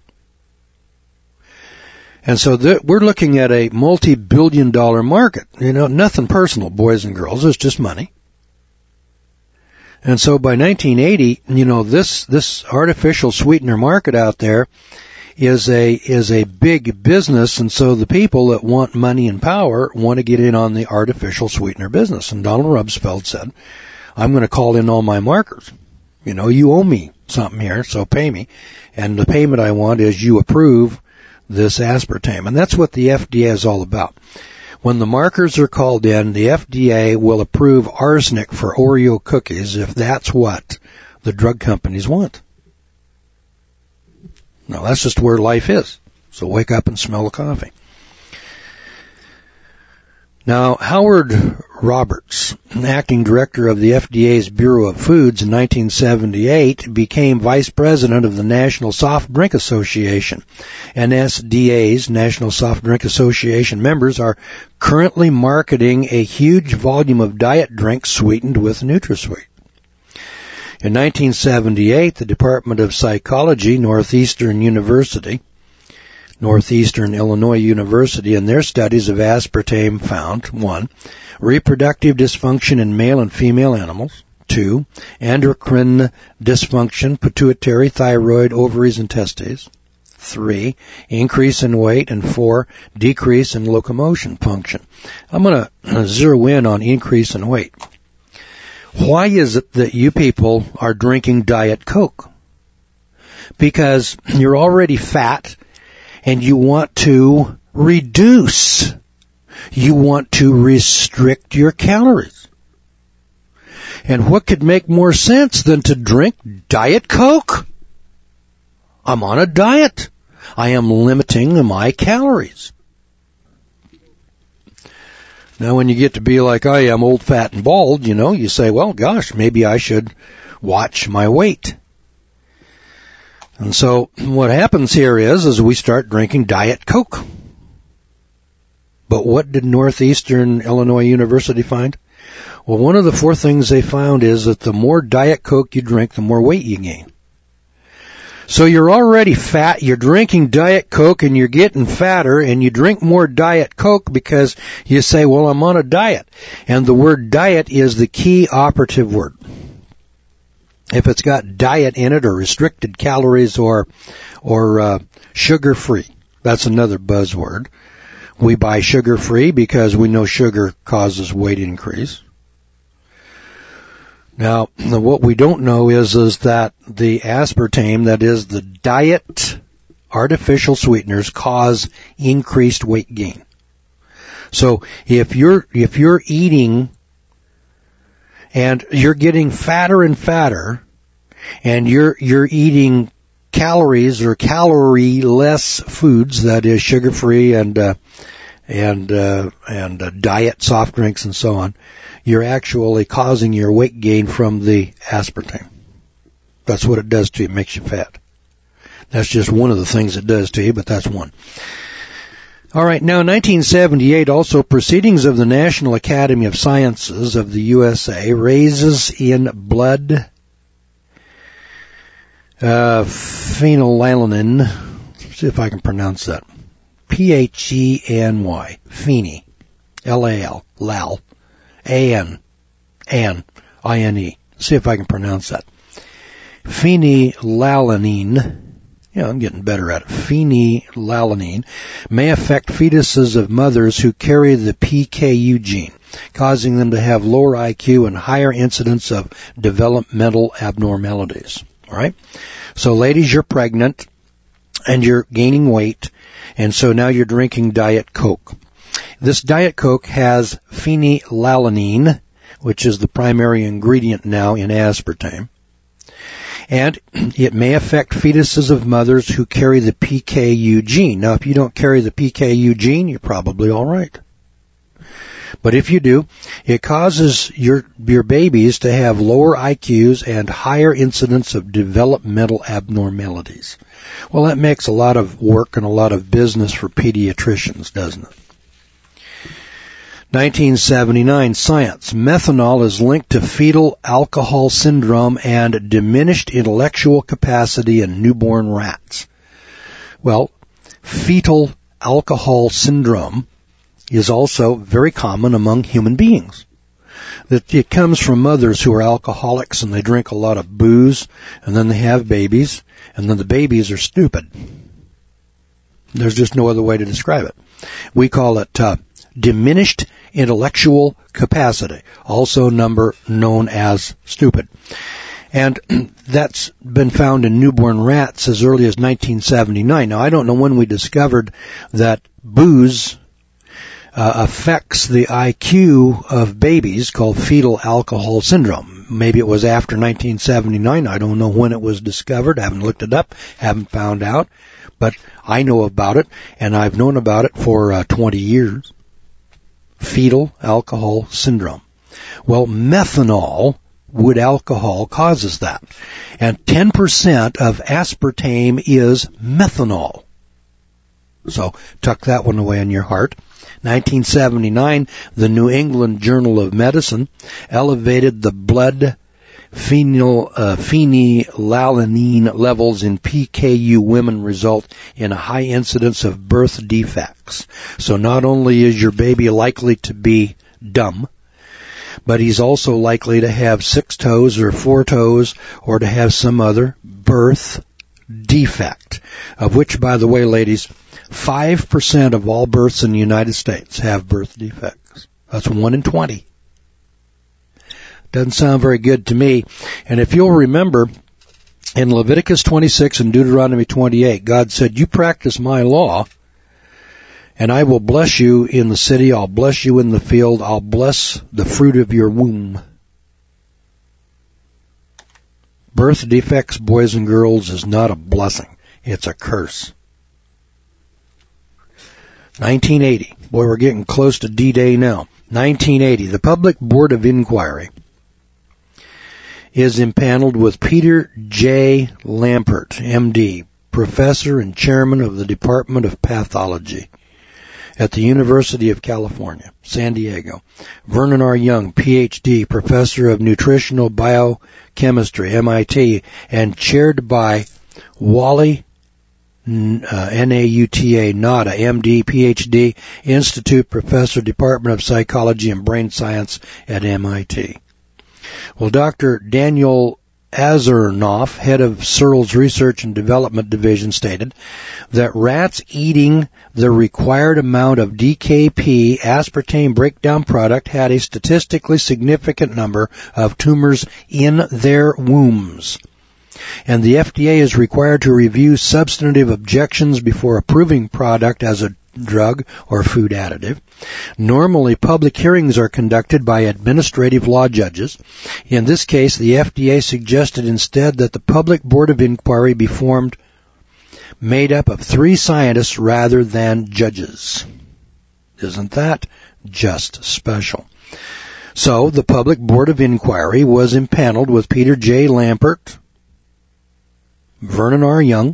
And so we're looking at a multi-billion-dollar market. Nothing personal, boys and girls. It's just money. And so by 1980, this artificial sweetener market out there is a big business. And so the people that want money and power want to get in on the artificial sweetener business. And Donald Rumsfeld said, I'm going to call in all my markers. You owe me something here, so pay me. And the payment I want is you approve this aspartame. And that's what the FDA is all about. When the markers are called in, the FDA will approve arsenic for Oreo cookies if that's what the drug companies want. Now, that's just where life is. So wake up and smell the coffee. Now, Howard Roberts, acting director of the FDA's Bureau of Foods in 1978, became vice president of the National Soft Drink Association. NSDA's National Soft Drink Association members are currently marketing a huge volume of diet drinks sweetened with NutraSweet. In 1978, the Department of Psychology, Northeastern Illinois University, in their studies of aspartame found, 1, reproductive dysfunction in male and female animals, 2, endocrine dysfunction, pituitary, thyroid, ovaries, and testes, 3, increase in weight, and 4, decrease in locomotion function. I'm going to zero in on increase in weight. Why is it that you people are drinking Diet Coke? Because you're already fat, and you want to reduce. You want to restrict your calories. And what could make more sense than to drink Diet Coke? I'm on a diet. I am limiting my calories. Now, when you get to be like I am, old, fat, and bald, you say, well, gosh, maybe I should watch my weight. And so what happens here is we start drinking Diet Coke. But what did Northeastern Illinois University find? Well, one of the 4 things they found is that the more Diet Coke you drink, the more weight you gain. So you're already fat, you're drinking Diet Coke, and you're getting fatter, and you drink more Diet Coke because you say, well, I'm on a diet. And the word diet is the key operative word. If it's got diet in it or restricted calories or sugar-free, that's another buzzword. We buy sugar-free because we know sugar causes weight increase. Now, what we don't know is that the aspartame, that is the diet artificial sweeteners, cause increased weight gain. So if you're eating and you're getting fatter and fatter, and you're eating calories or calorie-less foods, that is sugar-free and diet soft drinks and so on, you're actually causing your weight gain from the aspartame. That's what it does to you. It makes you fat. That's just one of the things it does to you, but that's one. All right, now 1978, also Proceedings of the National Academy of Sciences of the USA raises in blood phenylalanine. See if I can pronounce that. P-H-E-N-Y. Pheny. L-A-L. Lal. A-N. I-N-E. See if I can pronounce that. Phenylalanine I'm getting better at it, phenylalanine, may affect fetuses of mothers who carry the PKU gene, causing them to have lower IQ and higher incidence of developmental abnormalities. All right? So ladies, you're pregnant and you're gaining weight, and so now you're drinking Diet Coke. This Diet Coke has phenylalanine, which is the primary ingredient now in aspartame. And it may affect fetuses of mothers who carry the PKU gene. Now, if you don't carry the PKU gene, you're probably all right. But if you do, it causes your babies to have lower IQs and higher incidence of developmental abnormalities. Well, that makes a lot of work and a lot of business for pediatricians, doesn't it? 1979, science. Methanol is linked to fetal alcohol syndrome and diminished intellectual capacity in newborn rats. Well, fetal alcohol syndrome is also very common among human beings. That it comes from mothers who are alcoholics and they drink a lot of booze, and then they have babies, and then the babies are stupid. There's just no other way to describe it. We call it diminished intellectual capacity, also known as stupid. And that's been found in newborn rats as early as 1979. Now, I don't know when we discovered that booze affects the IQ of babies, called fetal alcohol syndrome. Maybe it was after 1979. I don't know when it was discovered. I haven't looked it up, haven't found out. But I know about it, and I've known about it for 20 years. Fetal alcohol syndrome. Well, methanol, wood alcohol, causes that. And 10% of aspartame is methanol. So tuck that one away in your heart. 1979, the New England Journal of Medicine elevated the blood phenylalanine levels in PKU women result in a high incidence of birth defects. So not only is your baby likely to be dumb, but he's also likely to have 6 toes or 4 toes, or to have some other birth defect, of which, by the way, ladies, 5% of all births in the United States have birth defects. That's 1 in 20. Doesn't sound very good to me. And if you'll remember, in Leviticus 26 and Deuteronomy 28, God said, you practice my law, and I will bless you in the city, I'll bless you in the field, I'll bless the fruit of your womb. Birth defects, boys and girls, is not a blessing. It's a curse. 1980. Boy, we're getting close to D-Day now. 1980. The Public Board of Inquiry is impaneled with Peter J. Lampert, M.D., professor and chairman of the Department of Pathology at the University of California, San Diego. Vernon R. Young, Ph.D., professor of nutritional biochemistry, MIT, and chaired by Wally Nauta, Nauta, MD, PhD, Institute Professor, Department of Psychology and Brain Science at MIT. Well, Dr. Daniel Azarnoff, head of Searles Research and Development Division, stated that rats eating the required amount of DKP, aspartame breakdown product, had a statistically significant number of tumors in their wombs. And the FDA is required to review substantive objections before approving product as a drug or food additive. Normally, public hearings are conducted by administrative law judges. In this case, the FDA suggested instead that the Public Board of Inquiry be formed, made up of 3 scientists rather than judges. Isn't that just special? So, the Public Board of Inquiry was impaneled with Peter J. Lampert, Vernon R. Young,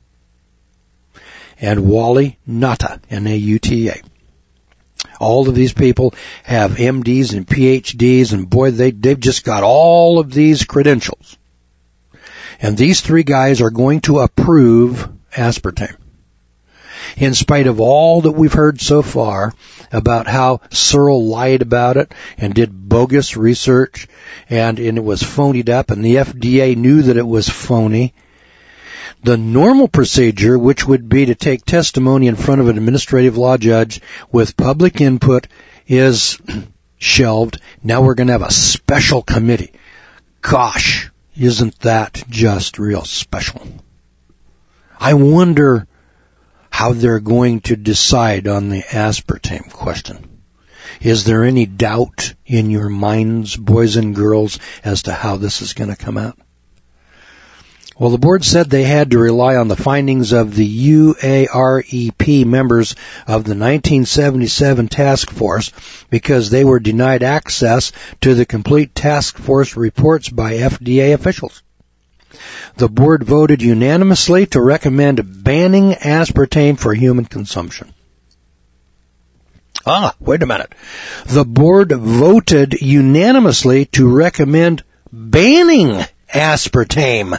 and Wally Nauta, N-A-U-T-A. All of these people have MDs and PhDs, and boy, they've just got all of these credentials. And these 3 guys are going to approve aspartame. In spite of all that we've heard so far about how Searle lied about it and did bogus research, and it was phonied up, and the FDA knew that it was phony. The normal procedure, which would be to take testimony in front of an administrative law judge with public input, is shelved. Now we're going to have a special committee. Gosh, isn't that just real special? I wonder how they're going to decide on the aspartame question. Is there any doubt in your minds, boys and girls, as to how this is going to come out? Well, the board said they had to rely on the findings of the UAREP members of the 1977 task force because they were denied access to the complete task force reports by FDA officials. The board voted unanimously to recommend banning aspartame for human consumption. Wait a minute. The board voted unanimously to recommend banning aspartame.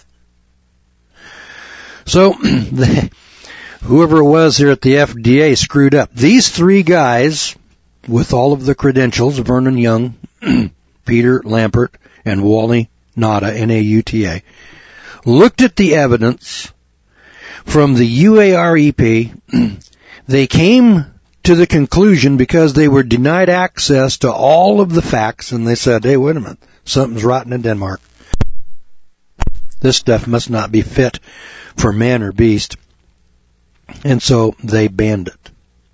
So, whoever it was here at the FDA screwed up. These three guys, with all of the credentials, Vernon Young, Peter Lampert, and Wally Nauta, N-A-U-T-A, looked at the evidence from the UAREP. They came to the conclusion, because they were denied access to all of the facts, and they said, hey, wait a minute, something's rotten in Denmark. This stuff must not be fit for man or beast. And so they banned it.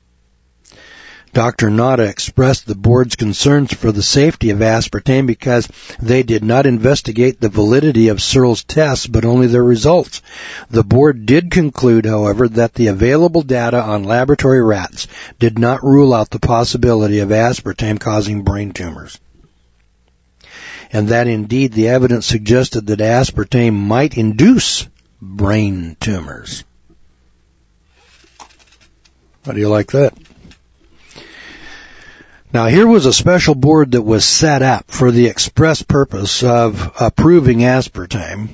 Dr. Nauta expressed the board's concerns for the safety of aspartame because they did not investigate the validity of Searle's tests, but only their results. The board did conclude, however, that the available data on laboratory rats did not rule out the possibility of aspartame causing brain tumors, and that indeed the evidence suggested that aspartame might induce brain tumors. How do you like that? Now, here was a special board that was set up for the express purpose of approving aspartame,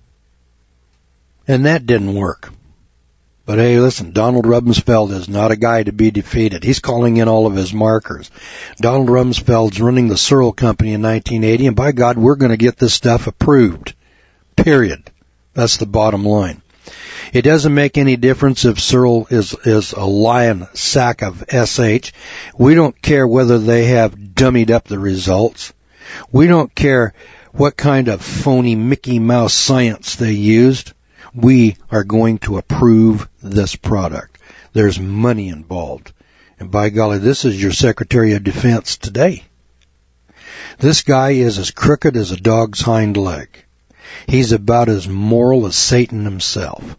and that didn't work. But hey, listen, Donald Rumsfeld is not a guy to be defeated. He's calling in all of his markers. Donald Rumsfeld's running the Searle Company in 1980, and by God, we're going to get this stuff approved. Period. That's the bottom line. It doesn't make any difference if Searle is a lion sack of SH. We don't care whether they have dummied up the results. We don't care what kind of phony Mickey Mouse science they used. We are going to approve this product. There's money involved. And by golly, this is your Secretary of Defense today. This guy is as crooked as a dog's hind leg. He's about as moral as Satan himself.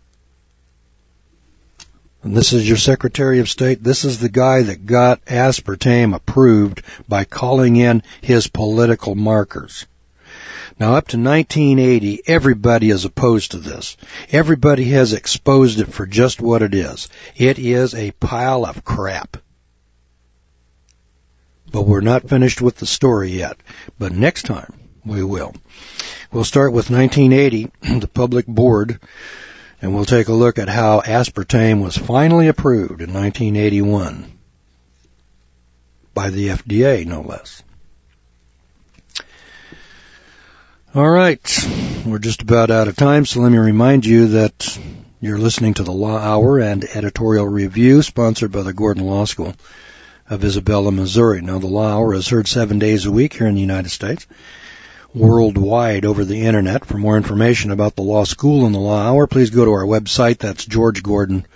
And this is your Secretary of State. This is the guy that got aspartame approved by calling in his political markers. Now, up to 1980, everybody is opposed to this. Everybody has exposed it for just what it is. It is a pile of crap. But we're not finished with the story yet. But next time, we will. We'll start with 1980, the public board, and we'll take a look at how aspartame was finally approved in 1981 by the FDA, no less. All right, we're just about out of time, so let me remind you that you're listening to the Law Hour and Editorial Review, sponsored by the Gordon Law School of Isabella, Missouri. Now, the Law Hour is heard 7 days a week here in the United States, worldwide over the Internet. For more information about the Law School and the Law Hour, please go to our website. That's georgegordon.org.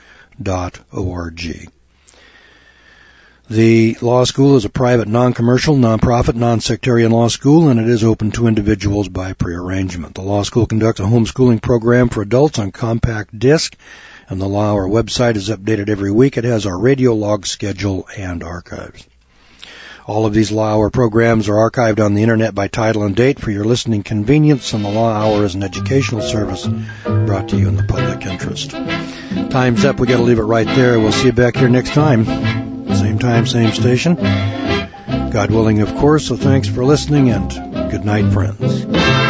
The law school is a private, non-commercial, non-profit, non-sectarian law school, and it is open to individuals by prearrangement. The law school conducts a homeschooling program for adults on compact disc, and the Law Hour website is updated every week. It has our radio log schedule and archives. All of these Law Hour programs are archived on the Internet by title and date for your listening convenience, and the Law Hour is an educational service brought to you in the public interest. Time's up. We got to leave it right there. We'll see you back here next time. Same time, same station. God willing, of course, so thanks for listening, and good night, friends.